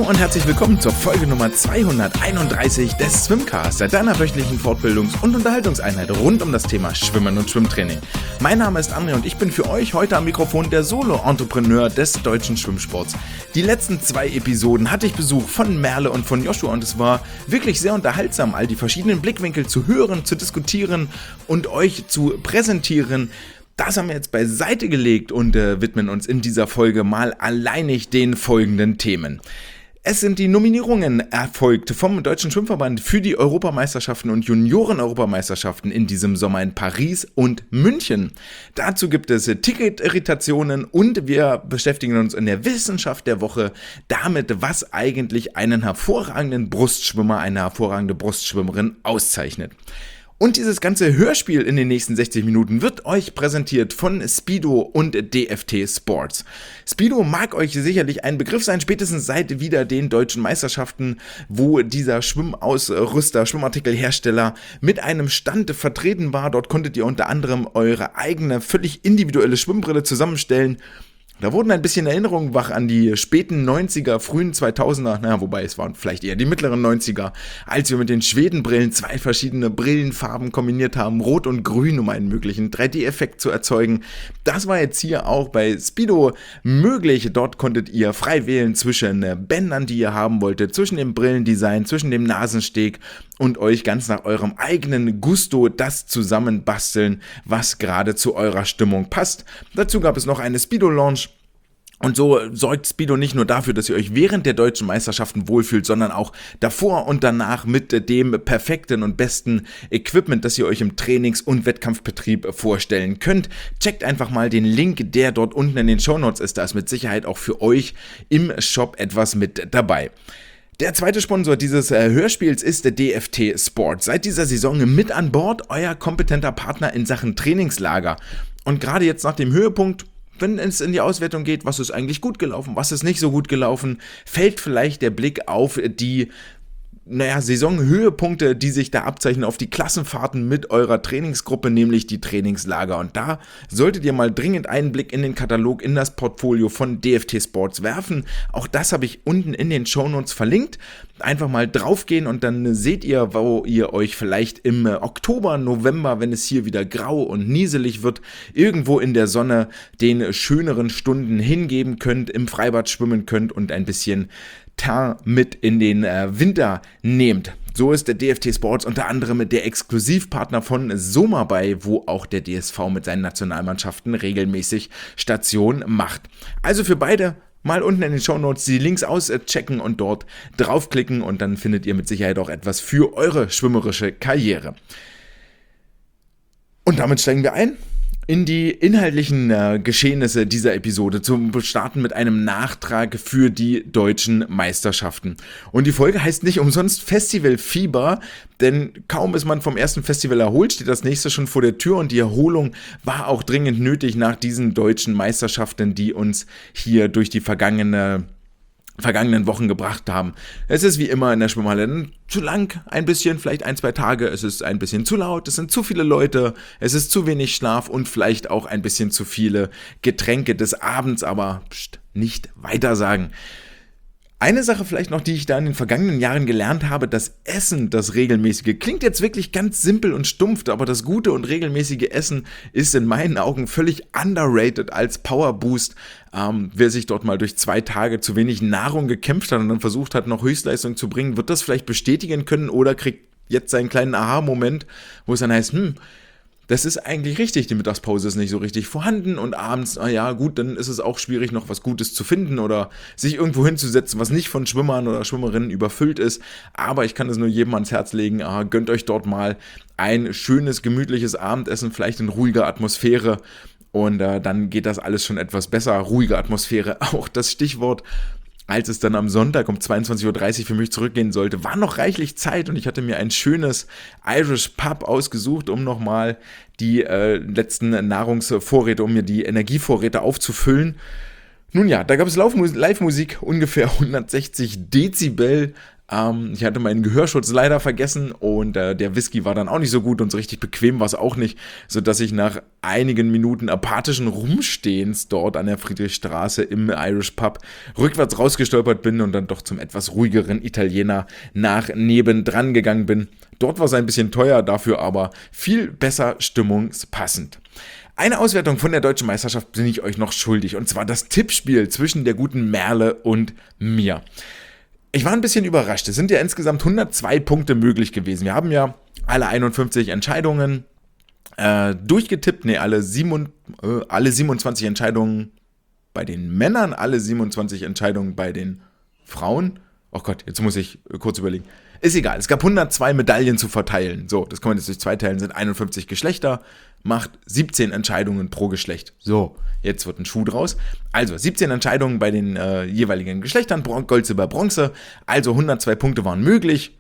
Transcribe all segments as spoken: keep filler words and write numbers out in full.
und herzlich willkommen zur Folge Nummer zweihunderteinunddreißig des Swimcasts, deiner wöchentlichen Fortbildungs- und Unterhaltungseinheit rund um das Thema Schwimmen und Schwimmtraining. Mein Name ist André und ich bin für euch heute am Mikrofon der Solo-Entrepreneur des deutschen Schwimmsports. Die letzten zwei Episoden hatte ich Besuch von Merle und von Joshua und es war wirklich sehr unterhaltsam, all die verschiedenen Blickwinkel zu hören, zu diskutieren und euch zu präsentieren. Das haben wir jetzt beiseite gelegt und äh, widmen uns in dieser Folge mal alleinig den folgenden Themen. Es sind die Nominierungen erfolgt vom Deutschen Schwimmverband für die Europameisterschaften und Junioren-Europameisterschaften in diesem Sommer in Paris und München. Dazu gibt es Ticket-Irritationen und wir beschäftigen uns in der Wissenschaft der Woche damit, was eigentlich einen hervorragenden Brustschwimmer, eine hervorragende Brustschwimmerin auszeichnet. Und dieses ganze Hörspiel in den nächsten sechzig Minuten wird euch präsentiert von Speedo und D F T Sports. Speedo mag euch sicherlich ein Begriff sein, spätestens seit wieder den deutschen Meisterschaften, wo dieser Schwimmausrüster, Schwimmartikelhersteller mit einem Stand vertreten war. Dort konntet ihr unter anderem eure eigene, völlig individuelle Schwimmbrille zusammenstellen. Da wurden ein bisschen Erinnerungen wach an die späten neunziger, frühen zweitausender, naja, wobei es waren vielleicht eher die mittleren neunziger, als wir mit den Schwedenbrillen zwei verschiedene Brillenfarben kombiniert haben, Rot und Grün, um einen möglichen drei D-Effekt zu erzeugen. Das war jetzt hier auch bei Speedo möglich. Dort konntet ihr frei wählen zwischen Bändern, die ihr haben wolltet, zwischen dem Brillendesign, zwischen dem Nasensteg und euch ganz nach eurem eigenen Gusto das zusammenbasteln, was gerade zu eurer Stimmung passt. Dazu gab es noch eine Speedo-Lounge. Und so sorgt Speedo nicht nur dafür, dass ihr euch während der deutschen Meisterschaften wohlfühlt, sondern auch davor und danach mit dem perfekten und besten Equipment, das ihr euch im Trainings- und Wettkampfbetrieb vorstellen könnt. Checkt einfach mal den Link, der dort unten in den Shownotes ist. Da ist mit Sicherheit auch für euch im Shop etwas mit dabei. Der zweite Sponsor dieses äh, Hörspiels ist der D F T Sport. Seit dieser Saison mit an Bord, euer kompetenter Partner in Sachen Trainingslager. Und gerade jetzt nach dem Höhepunkt, wenn es in die Auswertung geht, was ist eigentlich gut gelaufen, was ist nicht so gut gelaufen, fällt vielleicht der Blick auf die naja, Saisonhöhepunkte, die sich da abzeichnen, auf die Klassenfahrten mit eurer Trainingsgruppe, nämlich die Trainingslager. Und da solltet ihr mal dringend einen Blick in den Katalog, in das Portfolio von D F T Sports werfen. Auch das habe ich unten in den Shownotes verlinkt. Einfach mal draufgehen und dann seht ihr, wo ihr euch vielleicht im Oktober, November, wenn es hier wieder grau und nieselig wird, irgendwo in der Sonne den schöneren Stunden hingeben könnt, im Freibad schwimmen könnt und ein bisschen Teint mit in den äh, Winter nehmt. So ist der D F T Sports unter anderem der Exklusivpartner von Soma bei, wo auch der D S V mit seinen Nationalmannschaften regelmäßig Station macht. Also für beide mal unten in den Shownotes die Links auschecken und dort draufklicken und dann findet ihr mit Sicherheit auch etwas für eure schwimmerische Karriere. Und damit steigen wir ein in die inhaltlichen äh, Geschehnisse dieser Episode, zum Starten mit einem Nachtrag für die deutschen Meisterschaften. Und die Folge heißt nicht umsonst Festivalfieber, denn kaum ist man vom ersten Festival erholt, steht das nächste schon vor der Tür und die Erholung war auch dringend nötig nach diesen deutschen Meisterschaften, die uns hier durch die vergangene vergangenen Wochen gebracht haben. Es ist wie immer in der Schwimmhalle zu lang, ein bisschen, vielleicht ein, zwei Tage, es ist ein bisschen zu laut, es sind zu viele Leute, es ist zu wenig Schlaf und vielleicht auch ein bisschen zu viele Getränke des Abends, aber pst, nicht weitersagen. Eine Sache vielleicht noch, die ich da in den vergangenen Jahren gelernt habe, das Essen, das regelmäßige, klingt jetzt wirklich ganz simpel und stumpf, aber das gute und regelmäßige Essen ist in meinen Augen völlig underrated als Powerboost. Ähm, wer sich dort mal durch zwei Tage zu wenig Nahrung gekämpft hat und dann versucht hat, noch Höchstleistung zu bringen, wird das vielleicht bestätigen können oder kriegt jetzt seinen kleinen Aha-Moment, wo es dann heißt, hm, das ist eigentlich richtig, die Mittagspause ist nicht so richtig vorhanden und abends, na ja gut, dann ist es auch schwierig, noch was Gutes zu finden oder sich irgendwo hinzusetzen, was nicht von Schwimmern oder Schwimmerinnen überfüllt ist. Aber ich kann es nur jedem ans Herz legen, ah, gönnt euch dort mal ein schönes, gemütliches Abendessen, vielleicht in ruhiger Atmosphäre und äh, dann geht das alles schon etwas besser. Ruhige Atmosphäre, auch das Stichwort. Als es dann am Sonntag um zweiundzwanzig Uhr dreißig für mich zurückgehen sollte, war noch reichlich Zeit und ich hatte mir ein schönes Irish Pub ausgesucht, um nochmal die äh, letzten Nahrungsvorräte, um mir die Energievorräte aufzufüllen. Nun ja, da gab es Live-Musik, ungefähr hundertsechzig Dezibel, Ähm, ich hatte meinen Gehörschutz leider vergessen und äh, der Whisky war dann auch nicht so gut und so richtig bequem war es auch nicht, sodass ich nach einigen Minuten apathischen Rumstehens dort an der Friedrichstraße im Irish Pub rückwärts rausgestolpert bin und dann doch zum etwas ruhigeren Italiener nach nebendran gegangen bin. Dort war es ein bisschen teuer, dafür aber viel besser stimmungspassend. Eine Auswertung von der Deutschen Meisterschaft bin ich euch noch schuldig, und zwar das Tippspiel zwischen der guten Merle und mir. Ich war ein bisschen überrascht. Es sind ja insgesamt hundertzwei Punkte möglich gewesen. Wir haben ja alle einundfünfzig Entscheidungen äh, durchgetippt. Ne, alle, sieben, äh, alle siebenundzwanzig Entscheidungen bei den Männern, alle siebenundzwanzig Entscheidungen bei den Frauen. Oh Gott, jetzt muss ich kurz überlegen. Ist egal, es gab hundertzwei Medaillen zu verteilen. So, das kann man jetzt durch zwei teilen, sind einundfünfzig Geschlechter, macht siebzehn Entscheidungen pro Geschlecht. So, jetzt wird ein Schuh draus. Also, siebzehn Entscheidungen bei den äh, jeweiligen Geschlechtern, Gold, Silber, Bronze. Also hundertzwei Punkte waren möglich.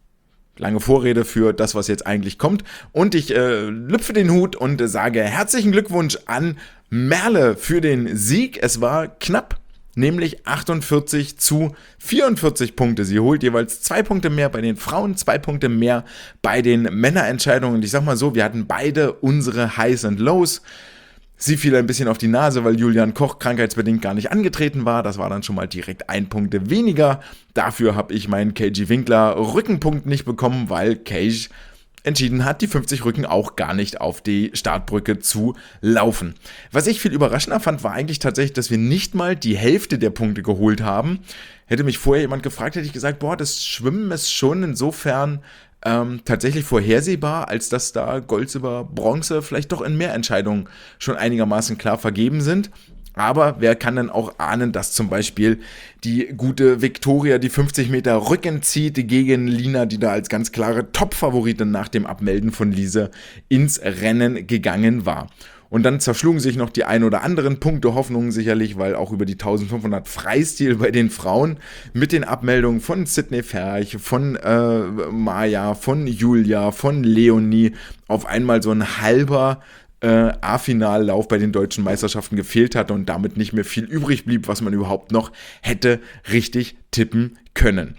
Lange Vorrede für das, was jetzt eigentlich kommt. Und ich äh, lüpfe den Hut und äh, sage herzlichen Glückwunsch an Merle für den Sieg. Es war knapp. Nämlich achtundvierzig zu vierundvierzig Punkte. Sie holt jeweils zwei Punkte mehr bei den Frauen, zwei Punkte mehr bei den Männerentscheidungen. Und ich sag mal so, wir hatten beide unsere Highs und Lows. Sie fiel ein bisschen auf die Nase, weil Julian Koch krankheitsbedingt gar nicht angetreten war. Das war dann schon mal direkt ein Punkt weniger. Dafür habe ich meinen K G Winkler Rückenpunkt nicht bekommen, weil Cage entschieden hat, die fünfzig Rücken auch gar nicht auf die Startbrücke zu laufen. Was ich viel überraschender fand, war eigentlich tatsächlich, dass wir nicht mal die Hälfte der Punkte geholt haben. Hätte mich vorher jemand gefragt, hätte ich gesagt, boah, das Schwimmen ist schon insofern ähm, tatsächlich vorhersehbar, als dass da Gold, Silber, Bronze vielleicht doch in mehr Entscheidungen schon einigermaßen klar vergeben sind. Aber wer kann dann auch ahnen, dass zum Beispiel die gute Viktoria die fünfzig Meter Rücken zieht gegen Lina, die da als ganz klare Top-Favoritin nach dem Abmelden von Lise ins Rennen gegangen war. Und dann zerschlugen sich noch die ein oder anderen Punkte Hoffnungen sicherlich, weil auch über die eintausendfünfhundert Freistil bei den Frauen mit den Abmeldungen von Sydney Ferch, von äh, Maja, von Julia, von Leonie auf einmal so ein halber Äh, A-Finallauf bei den deutschen Meisterschaften gefehlt hatte und damit nicht mehr viel übrig blieb, was man überhaupt noch hätte richtig tippen können.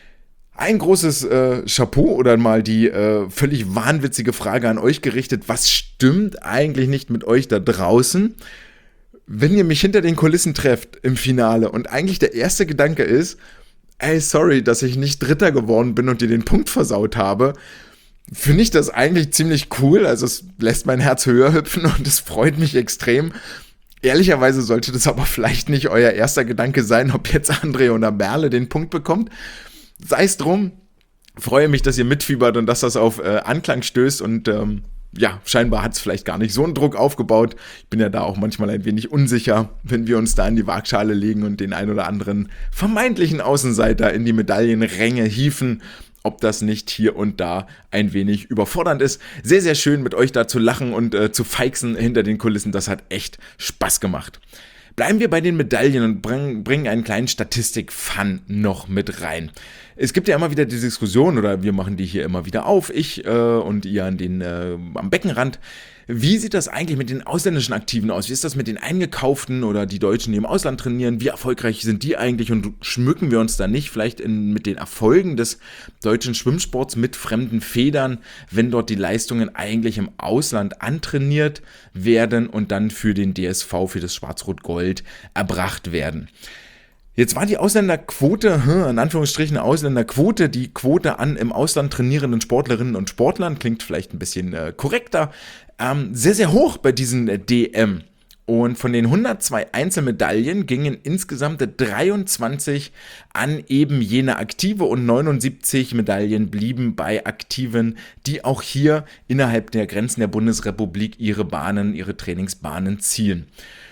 Ein großes äh, Chapeau oder mal die äh, völlig wahnwitzige Frage an euch gerichtet: Was stimmt eigentlich nicht mit euch da draußen, wenn ihr mich hinter den Kulissen trefft im Finale und eigentlich der erste Gedanke ist, ey, sorry, dass ich nicht Dritter geworden bin und dir den Punkt versaut habe? Finde ich das eigentlich ziemlich cool, also es lässt mein Herz höher hüpfen und es freut mich extrem. Ehrlicherweise sollte das aber vielleicht nicht euer erster Gedanke sein, ob jetzt André oder Merle den Punkt bekommt. Sei es drum, freue mich, dass ihr mitfiebert und dass das auf äh, Anklang stößt und ähm, ja, scheinbar hat es vielleicht gar nicht so einen Druck aufgebaut. Ich bin ja da auch manchmal ein wenig unsicher, wenn wir uns da in die Waagschale legen und den ein oder anderen vermeintlichen Außenseiter in die Medaillenränge hieven, ob das nicht hier und da ein wenig überfordernd ist. Sehr, sehr schön, mit euch da zu lachen und äh, zu feixen hinter den Kulissen. Das hat echt Spaß gemacht. Bleiben wir bei den Medaillen und bringen, bringen einen kleinen Statistik-Fun noch mit rein. Es gibt ja immer wieder die Diskussion, oder wir machen die hier immer wieder auf, ich äh, und ihr an den, äh, am Beckenrand. Wie sieht das eigentlich mit den ausländischen Aktiven aus? Wie ist das mit den Eingekauften oder die Deutschen, die im Ausland trainieren? Wie erfolgreich sind die eigentlich und schmücken wir uns da nicht vielleicht in, mit den Erfolgen des deutschen Schwimmsports mit fremden Federn, wenn dort die Leistungen eigentlich im Ausland antrainiert werden und dann für den D S V, für das Schwarz-Rot-Gold erbracht werden? Jetzt war die Ausländerquote, in Anführungsstrichen Ausländerquote, die Quote an im Ausland trainierenden Sportlerinnen und Sportlern, klingt vielleicht ein bisschen äh, korrekter, ähm, sehr, sehr hoch bei diesen äh, D M. Und von den hundertzwei Einzelmedaillen gingen insgesamt dreiundzwanzig an eben jene Aktive und neunundsiebzig Medaillen blieben bei Aktiven, die auch hier innerhalb der Grenzen der Bundesrepublik ihre Bahnen, ihre Trainingsbahnen ziehen.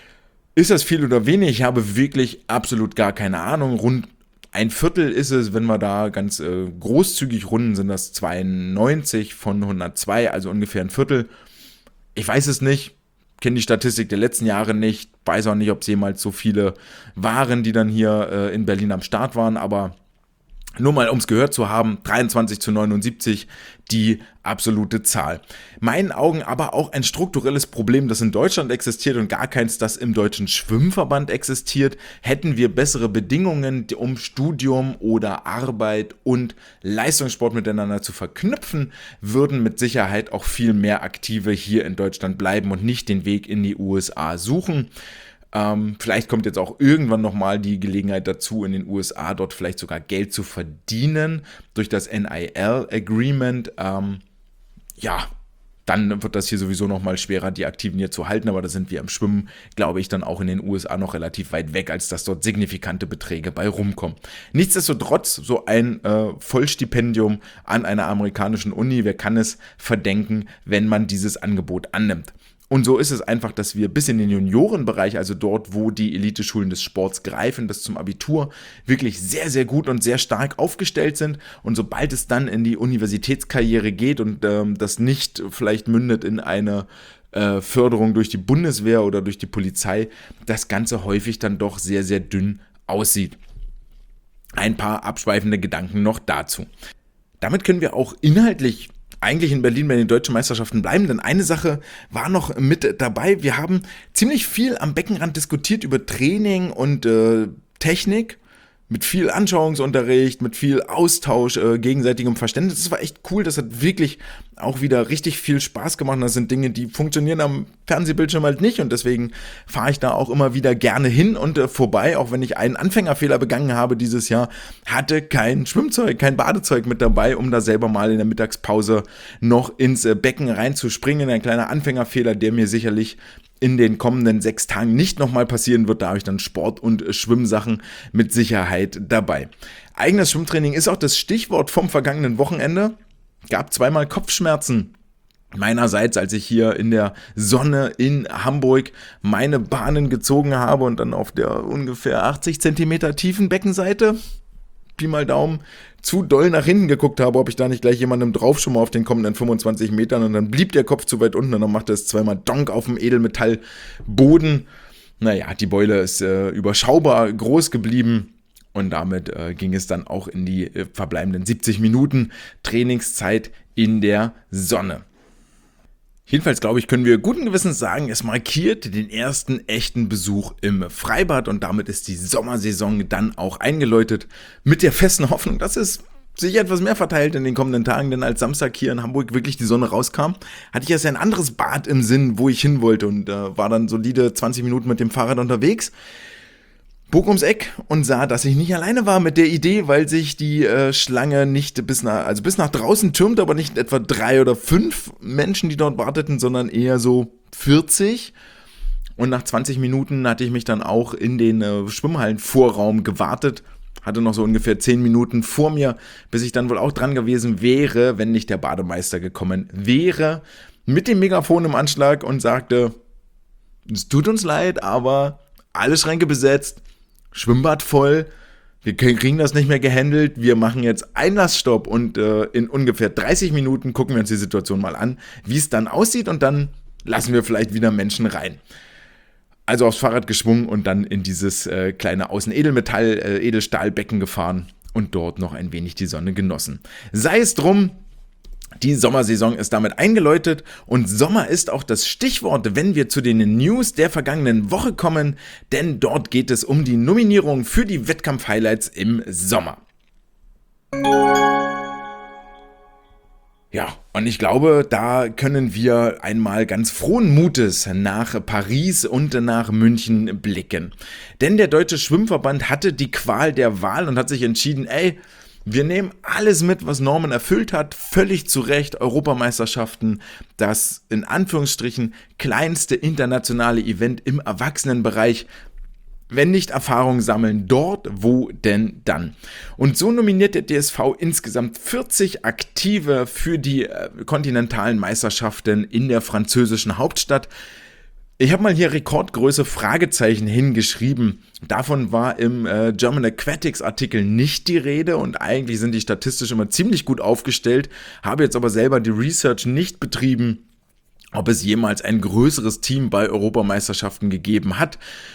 Ist das viel oder wenig? Ich habe wirklich absolut gar keine Ahnung. Rund ein Viertel ist es, wenn wir da ganz äh, großzügig runden, sind das zweiundneunzig von hundertzwei, also ungefähr ein Viertel. Ich weiß es nicht, kenne die Statistik der letzten Jahre nicht, weiß auch nicht, ob es jemals so viele waren, die dann hier äh, in Berlin am Start waren, aber Nur mal, um es gehört zu haben, dreiundzwanzig zu neunundsiebzig, die absolute Zahl. Meinen Augen aber auch ein strukturelles Problem, das in Deutschland existiert und gar keins, das im Deutschen Schwimmverband existiert. Hätten wir bessere Bedingungen, um Studium oder Arbeit und Leistungssport miteinander zu verknüpfen, würden mit Sicherheit auch viel mehr Aktive hier in Deutschland bleiben und nicht den Weg in die U S A suchen. Ähm, vielleicht kommt jetzt auch irgendwann nochmal die Gelegenheit dazu, in den U S A dort vielleicht sogar Geld zu verdienen durch das N I L-Agreement. Ähm, ja, dann wird das hier sowieso nochmal schwerer, die Aktiven hier zu halten, aber da sind wir im Schwimmen, glaube ich, dann auch in den U S A noch relativ weit weg, als dass dort signifikante Beträge bei rumkommen. Nichtsdestotrotz, so ein äh, Vollstipendium an einer amerikanischen Uni, wer kann es verdenken, wenn man dieses Angebot annimmt? Und so ist es einfach, dass wir bis in den Juniorenbereich, also dort, wo die Eliteschulen des Sports greifen, bis zum Abitur, wirklich sehr, sehr gut und sehr stark aufgestellt sind. Und sobald es dann in die Universitätskarriere geht und ähm, das nicht vielleicht mündet in eine äh, Förderung durch die Bundeswehr oder durch die Polizei, das Ganze häufig dann doch sehr, sehr dünn aussieht. Ein paar abschweifende Gedanken noch dazu. Damit können wir auch inhaltlich eigentlich in Berlin bei den deutschen Meisterschaften bleiben, denn eine Sache war noch mit dabei. Wir haben ziemlich viel am Beckenrand diskutiert über Training und äh, Technik, mit viel Anschauungsunterricht, mit viel Austausch, äh, gegenseitigem Verständnis. Das war echt cool, das hat wirklich auch wieder richtig viel Spaß gemacht. Und das sind Dinge, die funktionieren am Fernsehbildschirm halt nicht und deswegen fahre ich da auch immer wieder gerne hin und äh, vorbei, auch wenn ich einen Anfängerfehler begangen habe dieses Jahr, hatte kein Schwimmzeug, kein Badezeug mit dabei, um da selber mal in der Mittagspause noch ins äh, Becken reinzuspringen. Ein kleiner Anfängerfehler, der mir sicherlich in den kommenden sechs Tagen nicht nochmal passieren wird. Da habe ich dann Sport- und Schwimmsachen mit Sicherheit dabei. Eigenes Schwimmtraining ist auch das Stichwort vom vergangenen Wochenende. Gab zweimal Kopfschmerzen meinerseits, als ich hier in der Sonne in Hamburg meine Bahnen gezogen habe und dann auf der ungefähr achtzig Zentimeter tiefen Beckenseite, Pi mal Daumen, zu doll nach hinten geguckt habe, ob ich da nicht gleich jemandem draufschumme auf den kommenden fünfundzwanzig Metern und dann blieb der Kopf zu weit unten und dann machte es zweimal Donk auf dem Edelmetallboden. Naja, die Beule ist äh, überschaubar groß geblieben und damit äh, ging es dann auch in die äh, verbleibenden siebzig Minuten Trainingszeit in der Sonne. Jedenfalls, glaube ich, können wir guten Gewissens sagen, es markiert den ersten echten Besuch im Freibad und damit ist die Sommersaison dann auch eingeläutet mit der festen Hoffnung, dass es sich etwas mehr verteilt in den kommenden Tagen, denn als Samstag hier in Hamburg wirklich die Sonne rauskam, hatte ich erst ein anderes Bad im Sinn, wo ich hin wollte und äh, war dann solide zwanzig Minuten mit dem Fahrrad unterwegs, bog ums Eck und sah, dass ich nicht alleine war mit der Idee, weil sich die äh, Schlange nicht bis nach, also bis nach draußen türmte, aber nicht etwa drei oder fünf Menschen, die dort warteten, sondern eher so vierzig. Und nach zwanzig Minuten hatte ich mich dann auch in den äh, Schwimmhallenvorraum gewartet, hatte noch so ungefähr zehn Minuten vor mir, bis ich dann wohl auch dran gewesen wäre, wenn nicht der Bademeister gekommen wäre, mit dem Megafon im Anschlag und sagte, es tut uns leid, aber alle Schränke besetzt, Schwimmbad voll, wir kriegen das nicht mehr gehandelt, wir machen jetzt Einlassstopp und äh, in ungefähr dreißig Minuten gucken wir uns die Situation mal an, wie es dann aussieht und dann lassen wir vielleicht wieder Menschen rein. Also aufs Fahrrad geschwungen und dann in dieses äh, kleine Außen-Edelmetall, äh, Edelstahlbecken gefahren und dort noch ein wenig die Sonne genossen. Sei es drum, die Sommersaison ist damit eingeläutet und Sommer ist auch das Stichwort, wenn wir zu den News der vergangenen Woche kommen, denn dort geht es um die Nominierung für die Wettkampf-Highlights im Sommer. Ja, und ich glaube, da können wir einmal ganz frohen Mutes nach Paris und nach München blicken. Denn der Deutsche Schwimmverband hatte die Qual der Wahl und hat sich entschieden, ey, wir nehmen alles mit, was Norman erfüllt hat, völlig zu Recht, Europameisterschaften, das in Anführungsstrichen kleinste internationale Event im Erwachsenenbereich. Wenn nicht Erfahrung sammeln, dort, wo denn dann? Und so nominiert der D S V insgesamt vierzig Aktive für die äh, kontinentalen Meisterschaften in der französischen Hauptstadt. Ich habe mal hier Rekordgröße Fragezeichen hingeschrieben. Davon war im äh, German Aquatics Artikel nicht die Rede und eigentlich sind die statistisch immer ziemlich gut aufgestellt. Habe jetzt aber selber die Research nicht betrieben, ob es jemals ein größeres Team bei Europameisterschaften gegeben hat.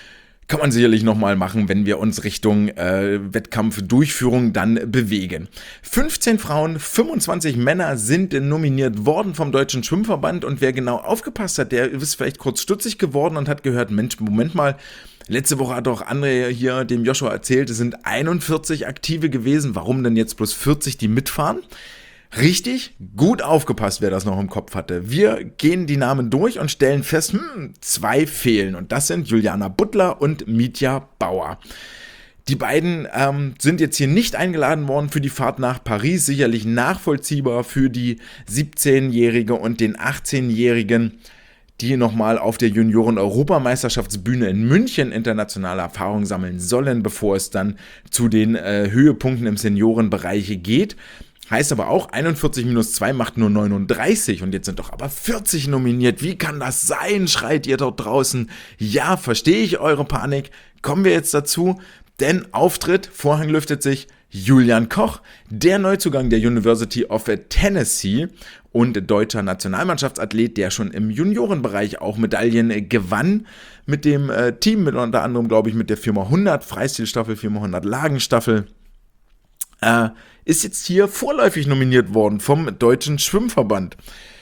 kann man sicherlich nochmal machen, wenn wir uns Richtung äh, Wettkampfdurchführung dann bewegen. fünfzehn Frauen, fünfundzwanzig Männer sind nominiert worden vom Deutschen Schwimmverband und wer genau aufgepasst hat, der ist vielleicht kurz stutzig geworden und hat gehört, Mensch, Moment mal, letzte Woche hat doch André hier dem Joshua erzählt, es sind einundvierzig Aktive gewesen, warum denn jetzt bloß vierzig, die mitfahren? Richtig, gut aufgepasst, wer das noch im Kopf hatte. Wir gehen die Namen durch und stellen fest, hm, zwei fehlen. Und das sind Juliana Butler und Mitja Bauer. Die beiden ähm, sind jetzt hier nicht eingeladen worden für die Fahrt nach Paris. Sicherlich nachvollziehbar für die siebzehnjährige und den achtzehnjährigen, die nochmal auf der Junioren-Europameisterschaftsbühne in München internationale Erfahrung sammeln sollen, bevor es dann zu den äh, Höhepunkten im Seniorenbereich geht. Heißt aber auch, einundvierzig minus zwei macht nur neununddreißig und jetzt sind doch aber vierzig nominiert. Wie kann das sein, schreit ihr dort draußen. Ja, verstehe ich eure Panik. Kommen wir jetzt dazu, denn Auftritt, Vorhang lüftet sich, Julian Koch, der Neuzugang der University of Tennessee und deutscher Nationalmannschaftsathlet, der schon im Juniorenbereich auch Medaillen gewann mit dem äh, Team, mit unter anderem, glaube ich, mit der viermal hundert Freistilstaffel, viermal hundert Lagenstaffel. Äh, ist jetzt hier vorläufig nominiert worden vom Deutschen Schwimmverband.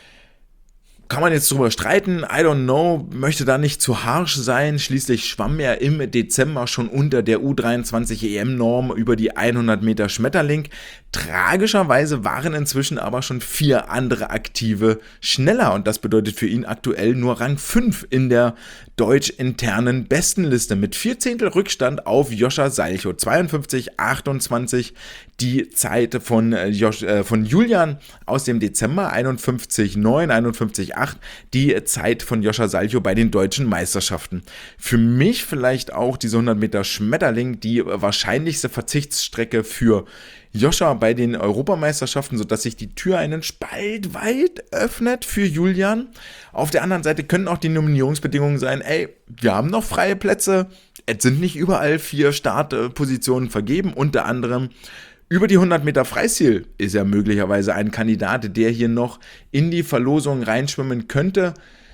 Kann man jetzt drüber streiten, I don't know, möchte da nicht zu harsch sein, schließlich schwamm er im Dezember schon unter der U dreiundzwanzig E M-Norm über die hundert Meter Schmetterling. Tragischerweise waren inzwischen aber schon vier andere Aktive schneller und das bedeutet für ihn aktuell nur Rang fünf in der deutsch-internen Bestenliste mit vier Zehntel Rückstand auf Joscha Salchow, zweiundfünfzig achtundzwanzig, die Zeit von, äh, Josh, äh, von Julian aus dem Dezember, einundfünfzig neun, einundfünfzig acht, die Zeit von Joscha Salchow bei den deutschen Meisterschaften. Für mich vielleicht auch diese hundert Meter Schmetterling die wahrscheinlichste Verzichtsstrecke für Joscha bei den Europameisterschaften, sodass sich die Tür einen Spalt weit öffnet für Julian. Auf der anderen Seite können auch die Nominierungsbedingungen sein, ey, wir haben noch freie Plätze, es sind nicht überall vier Startpositionen vergeben, unter anderem über die hundert Meter Freistil ist er möglicherweise ein Kandidat, der hier noch in die Verlosung reinschwimmen könnte.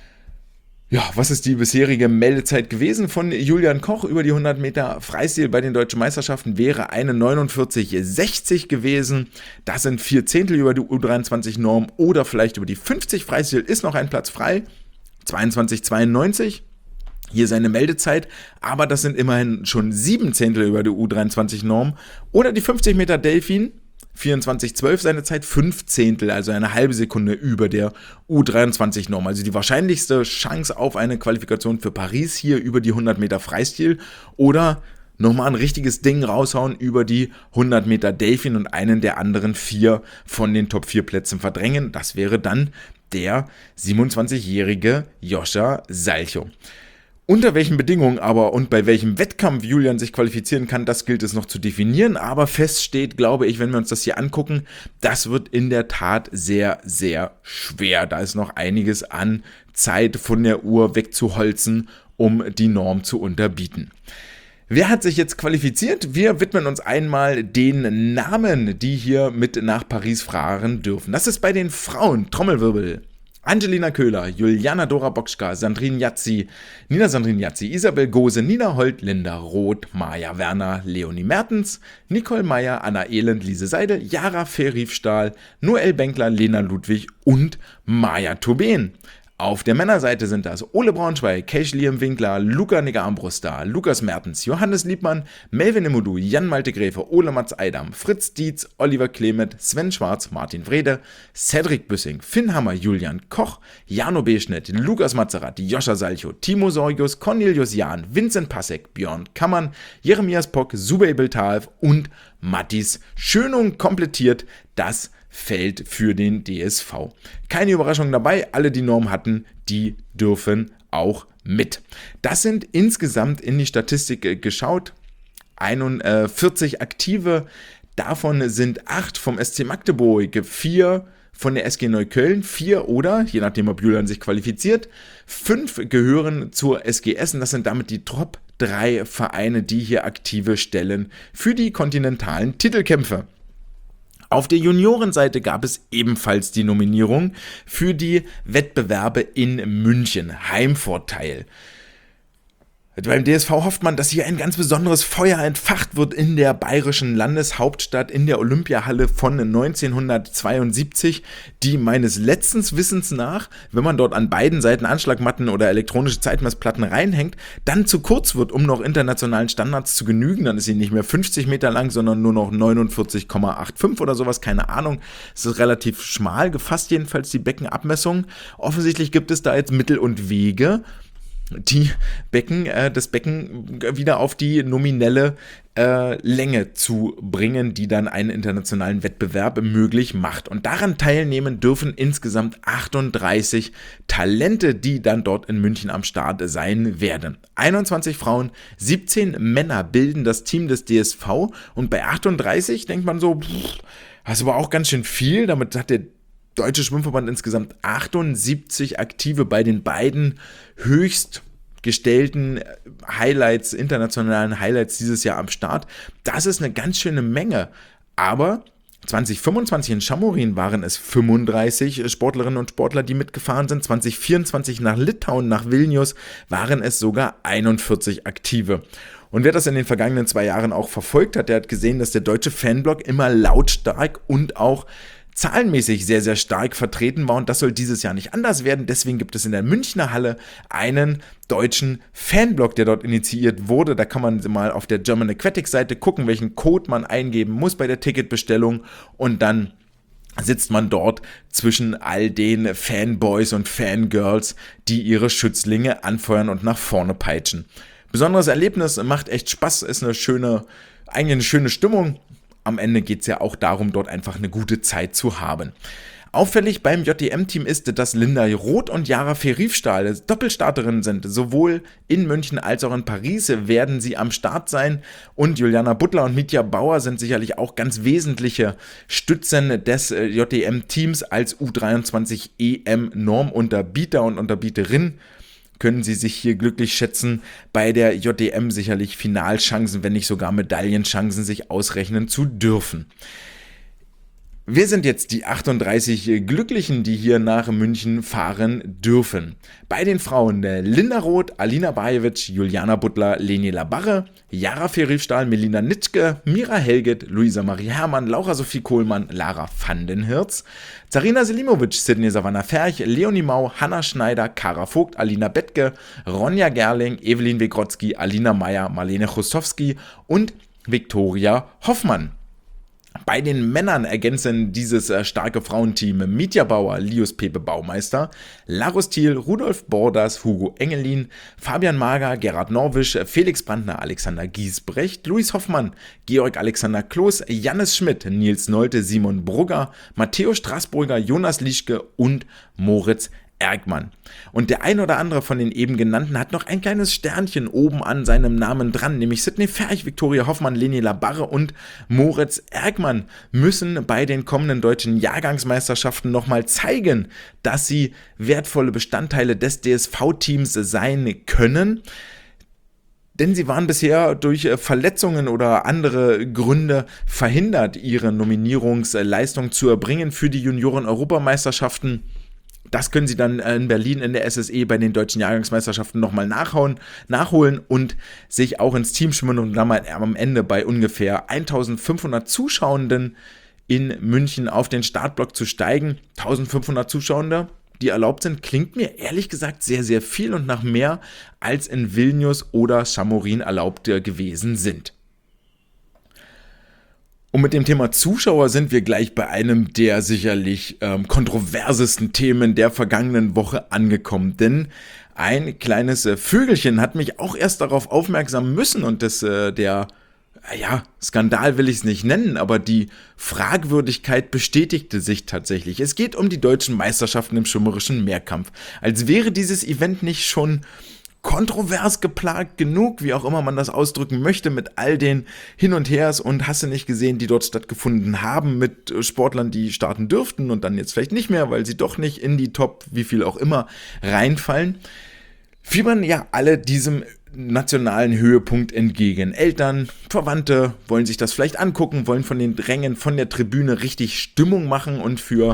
Ja, was ist die bisherige Meldezeit gewesen von Julian Koch über die hundert Meter Freistil bei den deutschen Meisterschaften? Wäre eine neunundvierzig sechzig gewesen. Das sind vier Zehntel über die U dreiundzwanzig Norm oder vielleicht über die fünfzig Freistil ist noch ein Platz frei. zweiundzwanzig zweiundneunzig. Hier seine Meldezeit, aber das sind immerhin schon sieben Zehntel über die U dreiundzwanzig Norm. Oder die fünfzig Meter Delfin, vierundzwanzig zwölf seine Zeit, fünf Zehntel, also eine halbe Sekunde über der U dreiundzwanzig Norm. Also die wahrscheinlichste Chance auf eine Qualifikation für Paris hier über die hundert Meter Freistil oder nochmal ein richtiges Ding raushauen über die hundert Meter Delfin und einen der anderen vier von den Top vier Plätzen verdrängen. Das wäre dann der siebenundzwanzigjährige Joscha Salchow. Unter welchen Bedingungen aber und bei welchem Wettkampf Julian sich qualifizieren kann, das gilt es noch zu definieren, aber fest steht, glaube ich, wenn wir uns das hier angucken, das wird in der Tat sehr, sehr schwer. Da ist noch einiges an Zeit von der Uhr wegzuholzen, um die Norm zu unterbieten. Wer hat sich jetzt qualifiziert? Wir widmen uns einmal den Namen, die hier mit nach Paris fahren dürfen. Das ist bei den Frauen, Trommelwirbel. Angelina Köhler, Juliana Dora Bokschka, Sandrine Jazzi, Nina Sandrine Jazzi, Isabel Gose, Nina Holt, Linda Roth, Maja Werner, Leonie Mertens, Nicole Meyer, Anna Elend, Lise Seidel, Jara Ferifstahl, Noel Benkler, Lena Ludwig und Maja Turbeen. Auf der Männerseite sind das Ole Braunschweig, Kesh Liam Winkler, Luca Nigger-Ambruster, Lukas Mertens, Johannes Liebmann, Melvin Emudu, Jan-Malte Gräfe, Ole Mats Eidam, Fritz Dietz, Oliver Klemet, Sven Schwarz, Martin Wrede, Cedric Büssing, Finn Hammer, Julian Koch, Jano Beschnitt, Lukas Mazerat, Joscha Salchow, Timo Sorgius, Cornelius Jahn, Vincent Passek, Björn Kammern, Jeremias Pock, Subey Beltaev und Mattis Schönung komplettiert das Feld für den D S V. Keine Überraschung dabei, alle die Norm hatten, die dürfen auch mit. Das sind insgesamt in die Statistik geschaut, einundvierzig Aktive, davon sind acht vom S C Magdeburg, vier von der S G Neukölln, vier oder, je nachdem ob Julian sich qualifiziert, fünf gehören zur S G Essen, das sind damit die Top drei Vereine, die hier aktive stellen für die kontinentalen Titelkämpfe. Auf der Juniorenseite gab es ebenfalls die Nominierung für die Wettbewerbe in München, Heimvorteil. Beim D S V hofft man, dass hier ein ganz besonderes Feuer entfacht wird in der bayerischen Landeshauptstadt, in der Olympiahalle von neunzehnhundertzweiundsiebzig, die meines letzten Wissens nach, wenn man dort an beiden Seiten Anschlagmatten oder elektronische Zeitmessplatten reinhängt, dann zu kurz wird, um noch internationalen Standards zu genügen. Dann ist sie nicht mehr fünfzig Meter lang, sondern nur noch neunundvierzig Komma fünfundachtzig oder sowas, keine Ahnung. Es ist relativ schmal gefasst, jedenfalls die Beckenabmessung. Offensichtlich gibt es da jetzt Mittel und Wege, die Becken, äh, das Becken wieder auf die nominelle äh, Länge zu bringen, die dann einen internationalen Wettbewerb möglich macht. Und daran teilnehmen dürfen insgesamt achtunddreißig Talente, die dann dort in München am Start sein werden. einundzwanzig Frauen, siebzehn Männer bilden das Team des D S V und bei achtunddreißig denkt man so, pff, das ist aber auch ganz schön viel. Damit hat der Deutsche Schwimmverband insgesamt achtundsiebzig Aktive bei den beiden höchst gestellten Highlights, internationalen Highlights dieses Jahr am Start. Das ist eine ganz schöne Menge. Aber zwanzig fünfundzwanzig in Chamorin waren es fünfunddreißig Sportlerinnen und Sportler, die mitgefahren sind. zwanzig vierundzwanzig nach Litauen, nach Vilnius, waren es sogar einundvierzig Aktive. Und wer das in den vergangenen zwei Jahren auch verfolgt hat, der hat gesehen, dass der deutsche Fanblock immer lautstark und auch zahlenmäßig sehr, sehr stark vertreten war und das soll dieses Jahr nicht anders werden. Deswegen gibt es in der Münchner Halle einen deutschen Fanblock, der dort initiiert wurde. Da kann man mal auf der German Aquatics Seite gucken, welchen Code man eingeben muss bei der Ticketbestellung und dann sitzt man dort zwischen all den Fanboys und Fangirls, die ihre Schützlinge anfeuern und nach vorne peitschen. Besonderes Erlebnis, macht echt Spaß, ist eine schöne, eigentlich eine schöne Stimmung. Am Ende geht es ja auch darum, dort einfach eine gute Zeit zu haben. Auffällig beim J D M-Team ist, dass Linda Roth und Yara Ferifstahl Doppelstarterinnen sind. Sowohl in München als auch in Paris werden sie am Start sein. Und Juliana Butler und Mitja Bauer sind sicherlich auch ganz wesentliche Stützen des J D M-Teams als U dreiundzwanzig E M-Normunterbieter und Unterbieterin. Können sie sich hier glücklich schätzen, bei der J D M sicherlich Finalchancen, wenn nicht sogar Medaillenchancen sich ausrechnen zu dürfen. Wir sind jetzt die achtunddreißig Glücklichen, die hier nach München fahren dürfen. Bei den Frauen Linda Roth, Alina Bajevic, Juliana Butler, Leni Labarre, Yara Ferifstahl, Melina Nitschke, Mira Helget, Luisa Marie Herrmann, Laura Sophie Kohlmann, Lara van den Hirz, Zarina Selimovic, Sydney Savannah Ferch, Leonie Mau, Hanna Schneider, Kara Vogt, Alina Bettke, Ronja Gerling, Evelyn Wegrotzky, Alina Meyer, Marlene Chustowski und Viktoria Hoffmann. Bei den Männern ergänzen dieses äh, starke Frauenteam Mitja Bauer, Lius Pepe Baumeister, Larus Thiel, Rudolf Borders, Hugo Engelin, Fabian Mager, Gerhard Norwisch, Felix Brandner, Alexander Giesbrecht, Luis Hoffmann, Georg Alexander Kloß, Jannis Schmidt, Nils Nolte, Simon Brugger, Matteo Straßburger, Jonas Lischke und Moritz Ergmann. Und der ein oder andere von den eben genannten hat noch ein kleines Sternchen oben an seinem Namen dran, nämlich Sydney Ferch, Viktoria Hoffmann, Leni Labarre und Moritz Ergmann müssen bei den kommenden deutschen Jahrgangsmeisterschaften nochmal zeigen, dass sie wertvolle Bestandteile des D S V-Teams sein können. Denn sie waren bisher durch Verletzungen oder andere Gründe verhindert, ihre Nominierungsleistung zu erbringen für die Junioren-Europameisterschaften. Das können sie dann in Berlin in der S S E bei den deutschen Jahrgangsmeisterschaften nochmal nachhauen, nachholen und sich auch ins Team schwimmen und dann mal am Ende bei ungefähr eintausendfünfhundert Zuschauenden in München auf den Startblock zu steigen. eintausendfünfhundert Zuschauende, die erlaubt sind, klingt mir ehrlich gesagt sehr, sehr viel und nach mehr als in Vilnius oder Chamorin erlaubt gewesen sind. Und mit dem Thema Zuschauer sind wir gleich bei einem der sicherlich ähm, kontroversesten Themen der vergangenen Woche angekommen. Denn ein kleines äh, Vögelchen hat mich auch erst darauf aufmerksam müssen und das, äh, der, äh, ja, Skandal will ich es nicht nennen, aber die Fragwürdigkeit bestätigte sich tatsächlich. Es geht um die deutschen Meisterschaften im schwimmerischen Mehrkampf. Als wäre dieses Event nicht schon kontrovers geplagt genug, wie auch immer man das ausdrücken möchte, mit all den Hin und Hers und hast du nicht gesehen, die dort stattgefunden haben, mit Sportlern, die starten dürften und dann jetzt vielleicht nicht mehr, weil sie doch nicht in die Top, wie viel auch immer, reinfallen, fiebern ja alle diesem nationalen Höhepunkt entgegen. Eltern, Verwandte wollen sich das vielleicht angucken, wollen von den Rängen, von der Tribüne richtig Stimmung machen und für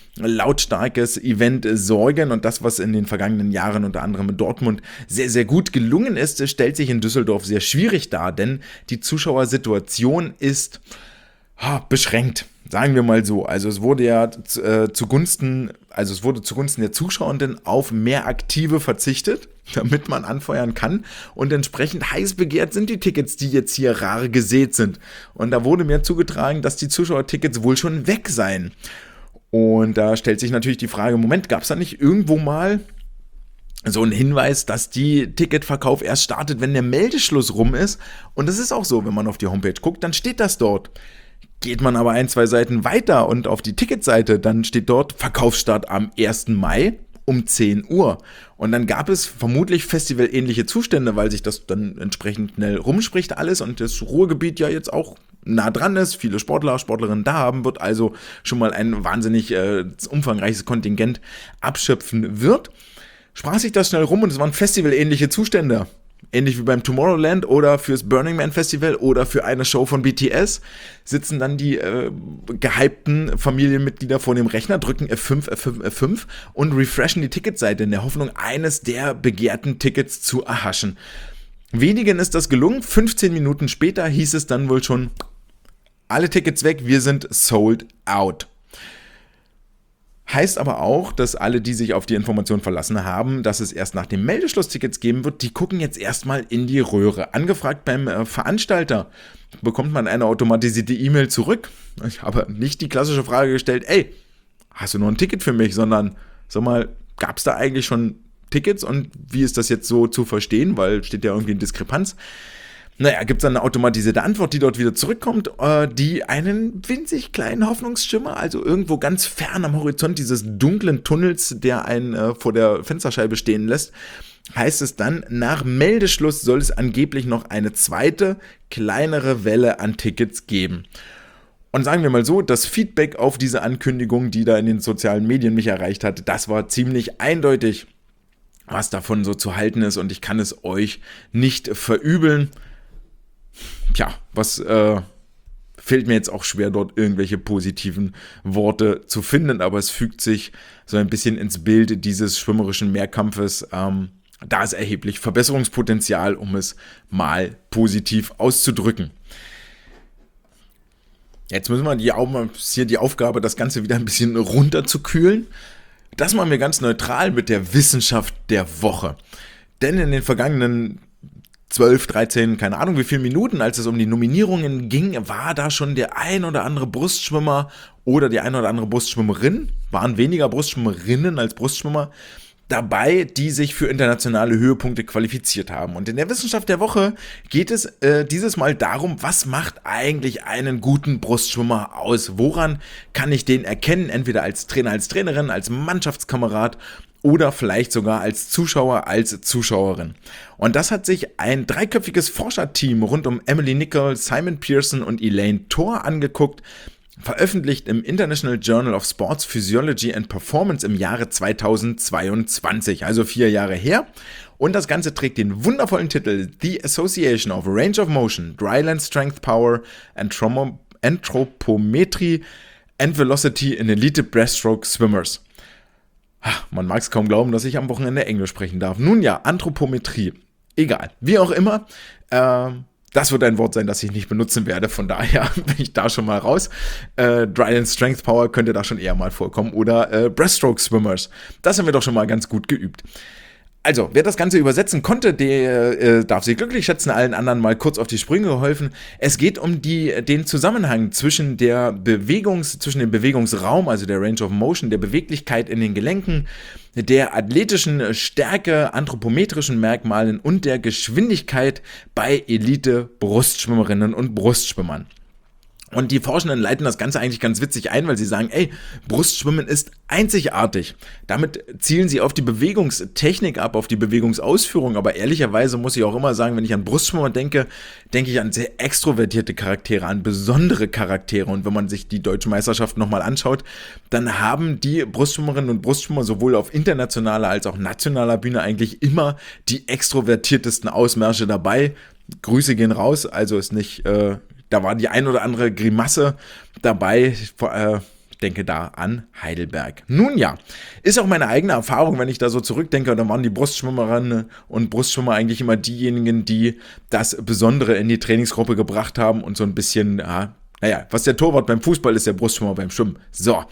lautstarkes Event sorgen und das, was in den vergangenen Jahren unter anderem in Dortmund sehr, sehr gut gelungen ist, stellt sich in Düsseldorf sehr schwierig dar, denn die Zuschauersituation ist ha, beschränkt. Sagen wir mal so, also es wurde ja äh, zugunsten, also es wurde zugunsten der Zuschauenden auf mehr Aktive verzichtet, damit man anfeuern kann und entsprechend heiß begehrt sind die Tickets, die jetzt hier rar gesät sind. Und da wurde mir zugetragen, dass die Zuschauertickets wohl schon weg seien. Und da stellt sich natürlich die Frage, Moment, gab es da nicht irgendwo mal so ein Hinweis, dass die Ticketverkauf erst startet, wenn der Meldeschluss rum ist? Und das ist auch so, wenn man auf die Homepage guckt, dann steht das dort. Geht man aber ein, zwei Seiten weiter und auf die Ticketseite, dann steht dort Verkaufsstart am ersten Mai um zehn Uhr. Und dann gab es vermutlich festivalähnliche Zustände, weil sich das dann entsprechend schnell rumspricht alles und das Ruhrgebiet ja jetzt auch nah dran ist, viele Sportler, Sportlerinnen da haben wird, also schon mal ein wahnsinnig äh, umfangreiches Kontingent abschöpfen wird. Sprach sich das schnell rum und es waren festivalähnliche Zustände. Ähnlich wie beim Tomorrowland oder fürs Burning Man Festival oder für eine Show von B T S sitzen dann die äh, gehypten Familienmitglieder vor dem Rechner, drücken F fünf, F fünf, F fünf und refreshen die Ticketseite in der Hoffnung, eines der begehrten Tickets zu erhaschen. Wenigen ist das gelungen, fünfzehn Minuten später hieß es dann wohl schon, alle Tickets weg, wir sind sold out. Heißt aber auch, dass alle, die sich auf die Information verlassen haben, dass es erst nach dem Meldeschluss Tickets geben wird, die gucken jetzt erstmal in die Röhre. Angefragt beim äh, Veranstalter bekommt man eine automatisierte E-Mail zurück. Ich habe nicht die klassische Frage gestellt, ey, hast du noch ein Ticket für mich, sondern sag mal, gab es da eigentlich schon Tickets und wie ist das jetzt so zu verstehen, weil steht ja irgendwie eine Diskrepanz. Naja, gibt es dann eine automatisierte Antwort, die dort wieder zurückkommt, äh, die einen winzig kleinen Hoffnungsschimmer, also irgendwo ganz fern am Horizont dieses dunklen Tunnels, der einen äh, vor der Fensterscheibe stehen lässt, heißt es dann, nach Meldeschluss soll es angeblich noch eine zweite, kleinere Welle an Tickets geben. Und sagen wir mal so, das Feedback auf diese Ankündigung, die da in den sozialen Medien mich erreicht hat, das war ziemlich eindeutig, was davon so zu halten ist und ich kann es euch nicht verübeln. Tja, was äh, fällt mir jetzt auch schwer, dort irgendwelche positiven Worte zu finden, aber es fügt sich so ein bisschen ins Bild dieses schwimmerischen Mehrkampfes. Ähm, da ist erheblich Verbesserungspotenzial, um es mal positiv auszudrücken. Jetzt müssen wir die, hier die Aufgabe, das Ganze wieder ein bisschen runterzukühlen. Das machen wir ganz neutral mit der Wissenschaft der Woche. Denn in den vergangenen zwölf, dreizehn, keine Ahnung wie viele Minuten, als es um die Nominierungen ging, war da schon der ein oder andere Brustschwimmer oder die ein oder andere Brustschwimmerin, waren weniger Brustschwimmerinnen als Brustschwimmer, dabei, die sich für internationale Höhepunkte qualifiziert haben. Und in der Wissenschaft der Woche geht es äh, dieses Mal darum, was macht eigentlich einen guten Brustschwimmer aus? Woran kann ich den erkennen? Entweder als Trainer, als Trainerin, als Mannschaftskamerad oder vielleicht sogar als Zuschauer, als Zuschauerin. Und das hat sich ein dreiköpfiges Forscherteam rund um Emily Nichol, Simon Pearson und Elaine Thor angeguckt, veröffentlicht im International Journal of Sports Physiology and Performance im Jahre zweitausendzweiundzwanzig, also vier Jahre her. Und das Ganze trägt den wundervollen Titel The Association of Range of Motion, Dryland Strength Power, Anthropometry and Velocity in Elite Breaststroke Swimmers. Man mag es kaum glauben, dass ich am Wochenende Englisch sprechen darf. Nun ja, Anthropometrie. Egal. Wie auch immer, äh, das wird ein Wort sein, das ich nicht benutzen werde. Von daher bin ich da schon mal raus. Äh, Dryland Strength Power könnte da schon eher mal vorkommen. Oder äh, Breaststroke Swimmers. Das haben wir doch schon mal ganz gut geübt. Also, wer das Ganze übersetzen konnte, der äh, darf sich glücklich schätzen, allen anderen mal kurz auf die Sprünge geholfen. Es geht um die, den Zusammenhang zwischen der Bewegungs, zwischen dem Bewegungsraum, also der Range of Motion, der Beweglichkeit in den Gelenken, der athletischen Stärke, anthropometrischen Merkmalen und der Geschwindigkeit bei Elite-Brustschwimmerinnen und Brustschwimmern. Und die Forschenden leiten das Ganze eigentlich ganz witzig ein, weil sie sagen, ey, Brustschwimmen ist einzigartig. Damit zielen sie auf die Bewegungstechnik ab, auf die Bewegungsausführung. Aber ehrlicherweise muss ich auch immer sagen, wenn ich an Brustschwimmer denke, denke ich an sehr extrovertierte Charaktere, an besondere Charaktere. Und wenn man sich die Deutsche Meisterschaft nochmal anschaut, dann haben die Brustschwimmerinnen und Brustschwimmer sowohl auf internationaler als auch nationaler Bühne eigentlich immer die extrovertiertesten Ausmärsche dabei. Grüße gehen raus, also ist nicht... Äh, Da war die ein oder andere Grimasse dabei, äh, denke da an Heidelberg. Nun ja, ist auch meine eigene Erfahrung, wenn ich da so zurückdenke, dann waren die Brustschwimmerinnen und Brustschwimmer eigentlich immer diejenigen, die das Besondere in die Trainingsgruppe gebracht haben und so ein bisschen, ja, naja, was der Torwart beim Fußball ist, der Brustschwimmer beim Schwimmen. So.